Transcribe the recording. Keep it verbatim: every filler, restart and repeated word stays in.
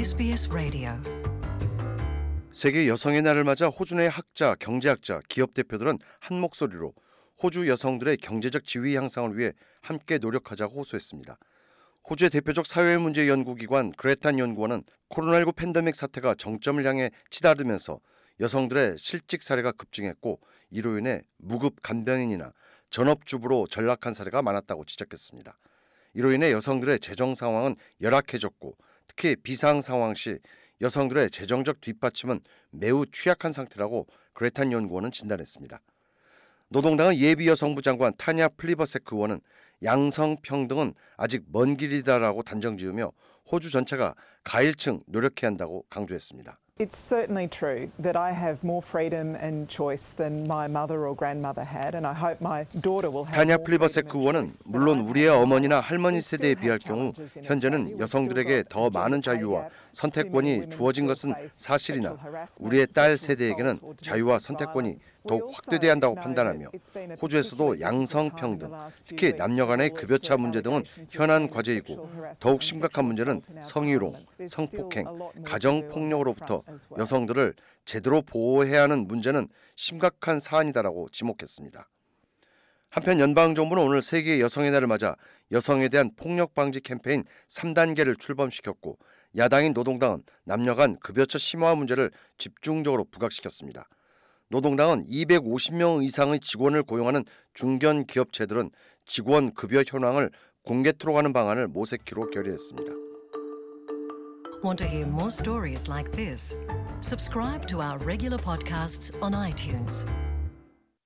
에스비에스 라디오. 세계 여성의 날을 맞아 호주 내 학자, 경제학자, 기업 대표들은 한 목소리로 호주 여성들의 경제적 지위 향상을 위해 함께 노력하자고 호소했습니다. 호주의 대표적 사회문제 연구기관 그레탄 연구원은 코로나십구 팬데믹 사태가 정점을 향해 치달으면서 여성들의 실직 사례가 급증했고 이로 인해 무급 간병인이나 전업주부로 전락한 사례가 많았다고 지적했습니다. 이로 인해 여성들의 재정 상황은 열악해졌고 특히 비상 상황 시 여성들의 재정적 뒷받침은 매우 취약한 상태라고 그레탄 연구원은 진단했습니다. 노동당의 예비 여성부 장관 타냐 플리버세크 의원은 양성평등은 아직 먼 길이다라고 단정지으며 호주 전체가 가일층 노력해야 한다고 강조했습니다. It's certainly true that I have more freedom and choice than my mother or grandmother had, and I hope my daughter will have 타냐 more 플리버세크 freedom and 의원은 choice. 물론 우리의 어머니나 할머니 세대에 비할 경우 현재는 여성들에게 더 많은 자유와 선택권이 주어진 것은 사실이나 우리의 딸 세대에게는 자유와 선택권이 더욱 확대돼야 한다고 판단하며 호주에서도 양성평등, 특히 남녀 간의 급여차 문제 등은 현안 과제이고 더욱 심각한 문제는 성희롱, 성폭행, 가정폭력으로부터 여성들을 제대로 보호해야 하는 문제는 심각한 사안이다라고 지목했습니다. 한편 연방정부는 오늘 세계 여성의 날을 맞아 여성에 대한 폭력 방지 캠페인 삼 단계를 출범시켰고 야당인 노동당은 남녀 간 급여차 심화 문제를 집중적으로 부각시켰습니다. 노동당은 이백오십 명 이상의 직원을 고용하는 중견 기업체들은 직원 급여 현황을 공개 토록하는 방안을 모색키로 결의했습니다. Want to hear more stories like this? Subscribe to our regular podcasts on iTunes.